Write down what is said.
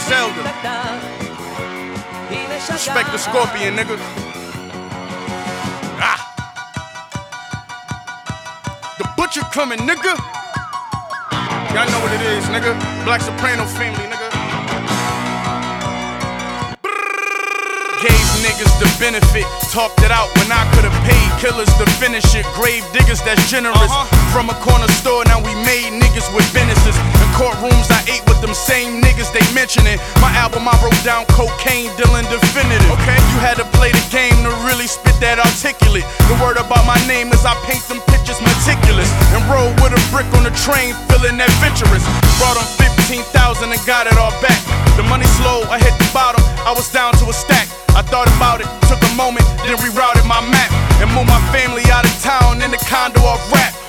Griselda. Respect the Scorpion, nigga. Ah. The Butcher coming, nigga. Y'all know what it is, nigga. Black Soprano family, nigga. Gave niggas the benefit, talked it out when I could've paid killers to finish it. Grave diggers that's generous. From a corner store, now we made niggas with businesses. In courtrooms, I ate with them same niggas they mentioning. My album, I wrote down cocaine dealing definitive. Okay, you had to play the game to really spit that articulate. The word about my name is I paint them pictures meticulous. And roll with a brick on the train, feeling adventurous. Brought on 15,000 and got it all back. The money slow, I hit the bottom, I was down to a stack. I thought about it, took a moment, then rerouted my map and moved my family out of town in the condo off rap.